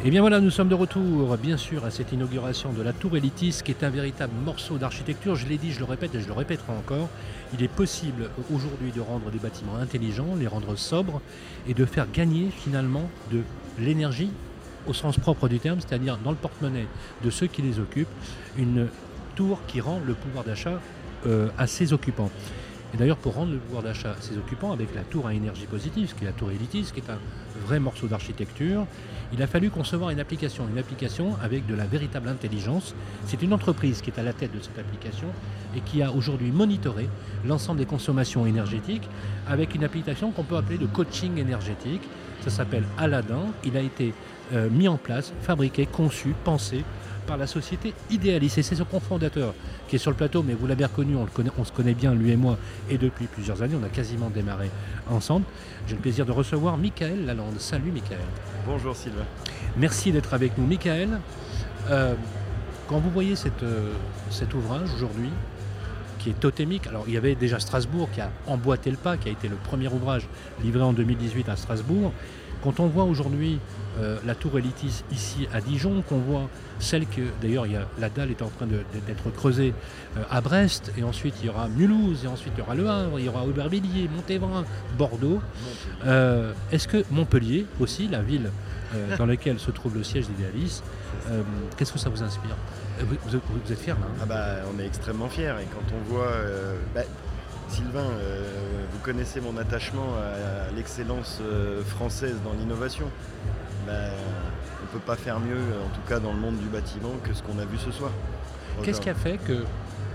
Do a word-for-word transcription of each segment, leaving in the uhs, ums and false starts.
Et bien voilà, nous sommes de retour, bien sûr, à cette inauguration de la Tour Elitis, qui est un véritable morceau d'architecture. Je l'ai dit, je le répète et je le répéterai encore. Il est possible aujourd'hui de rendre des bâtiments intelligents, les rendre sobres et de faire gagner finalement de l'énergie au sens propre du terme, c'est-à-dire dans le porte-monnaie de ceux qui les occupent, une tour qui rend le pouvoir d'achat euh, à ses occupants. Et d'ailleurs, pour rendre le pouvoir d'achat à ses occupants, avec la tour à énergie positive, ce qui est la tour Elitis, qui est un vrai morceau d'architecture, il a fallu concevoir une application, une application avec de la véritable intelligence. C'est une entreprise qui est à la tête de cette application et qui a aujourd'hui monitoré l'ensemble des consommations énergétiques avec une application qu'on peut appeler de coaching énergétique. Ça s'appelle Aladdin. Il a été euh, mis en place, fabriqué, conçu, pensé par la société Idealis. Et c'est ce cofondateur qui est sur le plateau, mais vous l'avez reconnu, on, le connaît, on se connaît bien, lui et moi, et depuis plusieurs années, on a quasiment démarré ensemble. J'ai le plaisir de recevoir Michael Lalande. Salut Michael. Bonjour Sylvain. Merci d'être avec nous. Michael, euh, quand vous voyez cette, euh, cet ouvrage aujourd'hui, qui est totémique, alors il y avait déjà Strasbourg qui a emboîté le pas, qui a été le premier ouvrage livré en deux mille dix-huit à Strasbourg. Quand on voit aujourd'hui euh, la tour Elitis ici à Dijon, qu'on voit celle que, d'ailleurs, il y a, la dalle est en train de, de, d'être creusée euh, à Brest, et ensuite il y aura Mulhouse, et ensuite il y aura Le Havre, il y aura Aubervilliers, Montévrain, Bordeaux. Euh, est-ce que Montpellier aussi, la ville euh, dans laquelle se trouve le siège d'Idealis, euh, qu'est-ce que ça vous inspire ? vous, vous, vous êtes fiers là, hein ? Ah bah, on est extrêmement fiers, et quand on voit... Euh, bah, Sylvain, euh, vous connaissez mon attachement à, à l'excellence euh, française dans l'innovation. Bah, on ne peut pas faire mieux, en tout cas dans le monde du bâtiment, que ce qu'on a vu ce soir. Qu'est-ce qui a fait que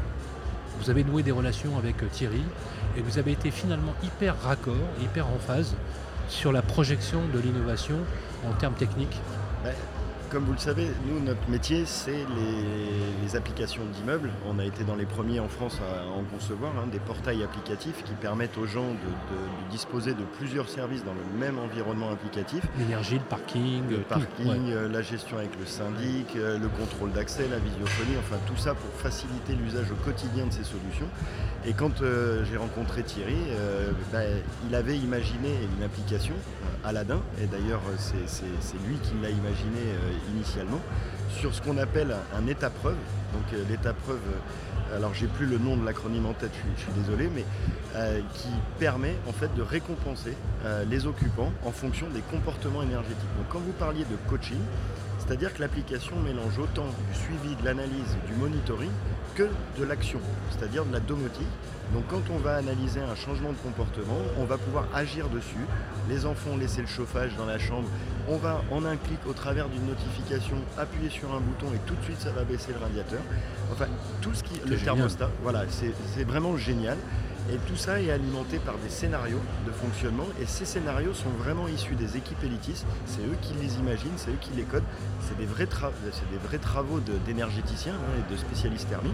vous avez noué des relations avec Thierry et vous avez été finalement hyper raccord, hyper en phase sur la projection de l'innovation en termes techniques ? bah, Comme vous le savez, nous, notre métier, c'est les, les applications d'immeubles. On a été dans les premiers en France à en concevoir, hein, des portails applicatifs qui permettent aux gens de, de, de disposer de plusieurs services dans le même environnement applicatif. L'énergie, le parking, le tout, parking, ouais. euh, la gestion avec le syndic, euh, le contrôle d'accès, la visiophonie, enfin tout ça pour faciliter l'usage au quotidien de ces solutions. Et quand euh, j'ai rencontré Thierry, euh, bah, il avait imaginé une application, euh, Aladdin, et d'ailleurs c'est, c'est, c'est lui qui l'a imaginé euh, initialement, sur ce qu'on appelle un état-preuve. Donc euh, l'état-preuve, euh, alors j'ai plus le nom de l'acronyme en tête, je suis, je suis désolé, mais euh, qui permet en fait de récompenser euh, les occupants en fonction des comportements énergétiques. Donc quand vous parliez de coaching, c'est-à-dire que l'application mélange autant du suivi, de l'analyse, du monitoring que de l'action, c'est-à-dire de la domotique. Donc quand on va analyser un changement de comportement, on va pouvoir agir dessus. Les enfants ont laissé le chauffage dans la chambre, on va en un clic au travers d'une notification appuyer sur un bouton et tout de suite ça va baisser le radiateur. Enfin tout ce qui, c'est le génial. Thermostat, voilà, c'est, c'est vraiment génial. Et tout ça est alimenté par des scénarios de fonctionnement et ces scénarios sont vraiment issus des équipes Elitis, c'est eux qui les imaginent, c'est eux qui les codent, c'est des vrais, tra- c'est des vrais travaux de, d'énergéticiens hein, et de spécialistes thermiques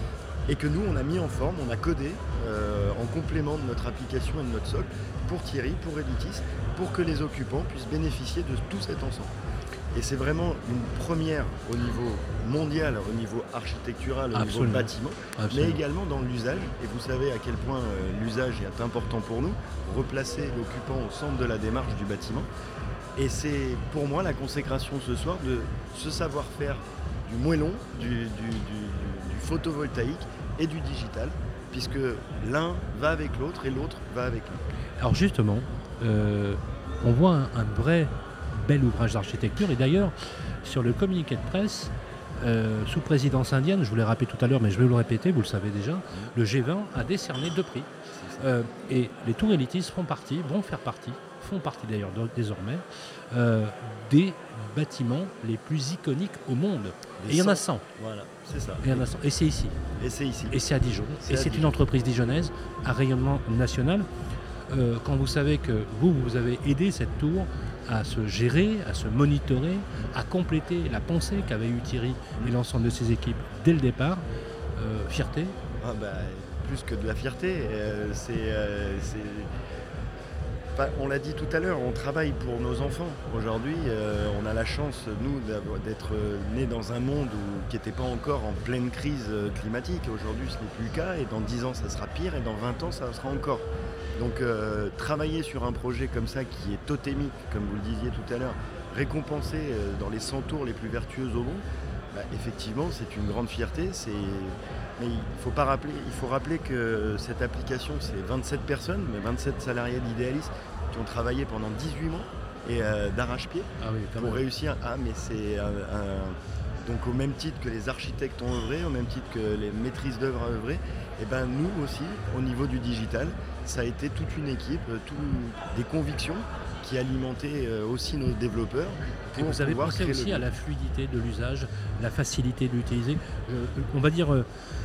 et que nous on a mis en forme, on a codé euh, en complément de notre application et de notre socle pour Thierry, pour Elitis, pour que les occupants puissent bénéficier de tout cet ensemble. Et c'est vraiment une première au niveau mondial, au niveau architectural, au Absolument. niveau bâtiment, Absolument. mais également dans l'usage. Et vous savez à quel point euh, l'usage est important pour nous, replacer l'occupant au centre de la démarche du bâtiment. Et c'est pour moi la consécration ce soir de ce savoir-faire du moellon, du, du, du, du, du photovoltaïque et du digital, puisque l'un va avec l'autre et l'autre va avec l'un. Alors justement, euh, on voit un, un vrai bel ouvrage d'architecture et d'ailleurs sur le communiqué de presse euh, sous présidence indienne, je vous l'ai rappelé tout à l'heure mais je vais vous le répéter, vous le savez déjà, le G vingt a décerné deux prix euh, et les tours Elitis font partie, vont faire partie, font partie d'ailleurs de, désormais euh, des bâtiments les plus iconiques au monde. Et il y en a cent. Voilà, c'est ça. Et il y en a cent. Et c'est ici. Et c'est ici. Et c'est à Dijon. C'est et à c'est Dijon. une entreprise dijonnaise à rayonnement national. Euh, quand vous savez que vous, vous avez aidé cette tour à se gérer, à se monitorer, à compléter la pensée qu'avaient eu Thierry et l'ensemble de ses équipes dès le départ, euh, fierté. Ah bah, plus que de la fierté, euh, c'est, euh, c'est... Enfin, on l'a dit tout à l'heure, on travaille pour nos enfants. Aujourd'hui, euh, on a la chance, nous, d'être nés dans un monde où, qui n'était pas encore en pleine crise climatique. Aujourd'hui, ce n'est plus le cas, et dans dix ans, ça sera pire, et dans vingt ans, ça sera encore. Donc, euh, travailler sur un projet comme ça, qui est totémique, comme vous le disiez tout à l'heure, récompensé euh, dans les cent tours les plus vertueuses au monde, bah, effectivement, c'est une grande fierté. C'est... Mais il faut pas rappeler, il faut rappeler que cette application, c'est vingt-sept personnes, mais vingt-sept salariés d'Idealis qui ont travaillé pendant dix-huit mois et euh, d'arrache-pied Ah oui, quand pour même. réussir. Ah, mais c'est un, un- donc au même titre que les architectes ont œuvré, au même titre que les maîtrises d'œuvre ont œuvré, et ben nous aussi, au niveau du digital, ça a été toute une équipe, tout, des convictions qui alimentaient euh, aussi nos développeurs Et pour vous avez pouvoir pensé créer aussi le... à la fluidité de l'usage, la facilité de l'utiliser. Euh, on va dire euh,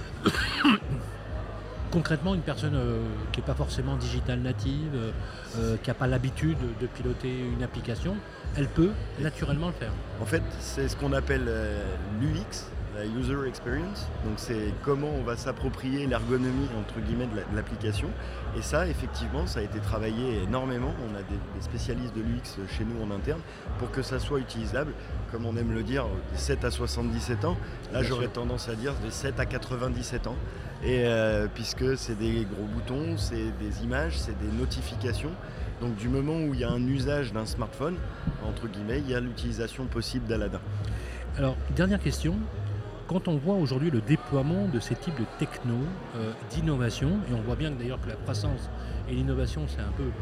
concrètement une personne euh, qui n'est pas forcément digital native, euh, euh, qui n'a pas l'habitude de piloter une application, elle peut naturellement le faire. En fait, c'est ce qu'on appelle euh, l'U X, la User Experience. Donc c'est comment on va s'approprier l'ergonomie entre guillemets de la- de l'application. Et ça, effectivement, ça a été travaillé énormément. On a des, des spécialistes de l'U X chez nous en interne pour que ça soit utilisable, comme on aime le dire, des sept à soixante-dix-sept ans. Là, Bien j'aurais sûr. tendance à dire des sept à quatre-vingt-dix-sept ans. Et euh, puisque c'est des gros boutons, c'est des images, c'est des notifications. Donc du moment où il y a un usage d'un smartphone, entre guillemets, il y a l'utilisation possible d'Aladin. Alors, dernière question. Quand on voit aujourd'hui le déploiement de ces types de techno, euh, d'innovation, et on voit bien que d'ailleurs que la croissance et l'innovation, c'est un peu... euh,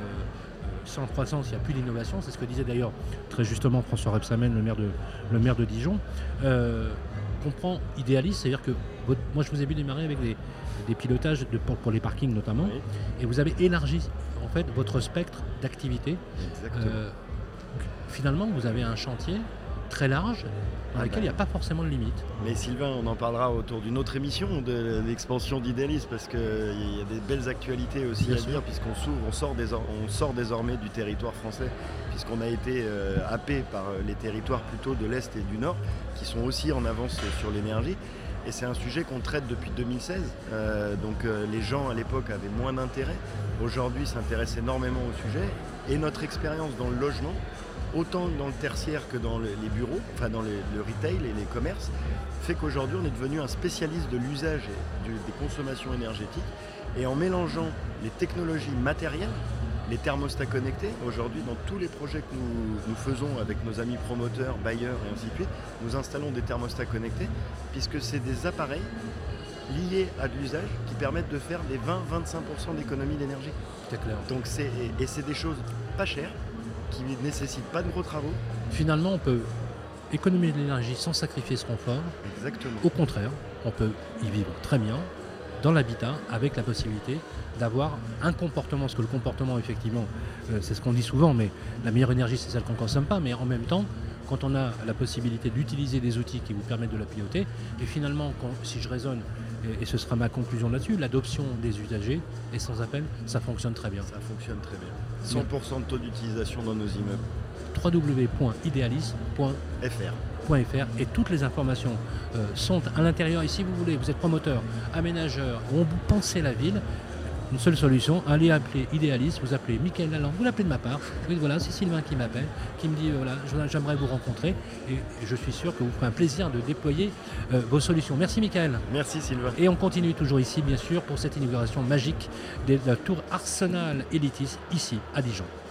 euh, sans croissance, il n'y a plus d'innovation. C'est ce que disait d'ailleurs très justement François Rebsamen, le maire de, le maire de Dijon. Euh, on prend Idealis, c'est-à-dire que votre- moi je vous ai vu démarrer avec des, des pilotages de, pour, pour les parkings notamment, Oui, et vous avez élargi en fait votre spectre d'activités. exactement. Euh, finalement, vous avez un chantier très large dans Ah lequel bah. il n'y a pas forcément de limite. Mais Sylvain, on en parlera autour d'une autre émission de l'expansion d'Idealis parce qu'il y a des belles actualités aussi Bien à sûr. dire puisqu'on s'ouvre, on sort, désor- on sort désormais du territoire français puisqu'on a été euh, happé par euh, les territoires plutôt de l'Est et du Nord qui sont aussi en avance sur l'énergie. Et c'est un sujet qu'on traite depuis deux mille seize. Euh, donc euh, les gens à l'époque avaient moins d'intérêt. Aujourd'hui s'intéressent énormément au sujet. Et notre expérience dans le logement, autant dans le tertiaire que dans le- les bureaux, enfin dans les- le retail et les commerces, fait qu'aujourd'hui on est devenu un spécialiste de l'usage et du- des consommations énergétiques. Et en mélangeant les technologies matérielles, les thermostats connectés, aujourd'hui dans tous les projets que nous, nous faisons avec nos amis promoteurs, bailleurs et ainsi de suite, nous installons des thermostats connectés puisque c'est des appareils liés à de l'usage qui permettent de faire des vingt à vingt-cinq pour cent d'économie d'énergie. C'est clair. Donc c'est, et, et c'est des choses pas chères, qui ne nécessitent pas de gros travaux. Finalement, on peut économiser de l'énergie sans sacrifier ce confort. Exactement. Au contraire, on peut y vivre très bien dans l'habitat avec la possibilité d'avoir un comportement, parce que le comportement, effectivement, euh, c'est ce qu'on dit souvent, mais la meilleure énergie, c'est celle qu'on ne consomme pas, mais en même temps, quand on a la possibilité d'utiliser des outils qui vous permettent de la piloter, et finalement, quand- si je raisonne, et, et ce sera ma conclusion là-dessus, l'adoption des usagers est sans appel, ça fonctionne très bien. Ça fonctionne très bien. cent pour cent de taux d'utilisation dans nos immeubles. w w w point idealis point F R. .fr et toutes les informations euh, sont à l'intérieur. Et si vous voulez, vous êtes promoteur, aménageur, ou vous pensez la ville, une seule solution, allez appeler Idealis, vous appelez Mickaël Lalande, vous l'appelez de ma part. Vous dites voilà, c'est Sylvain qui m'appelle, qui me dit euh, voilà, je- j'aimerais vous rencontrer et je suis sûr que vous ferez un plaisir de déployer euh, vos solutions. Merci Mickaël. Merci Sylvain. Et on continue toujours ici, bien sûr, pour cette inauguration magique de la tour Arsenal Elitis, ici à Dijon.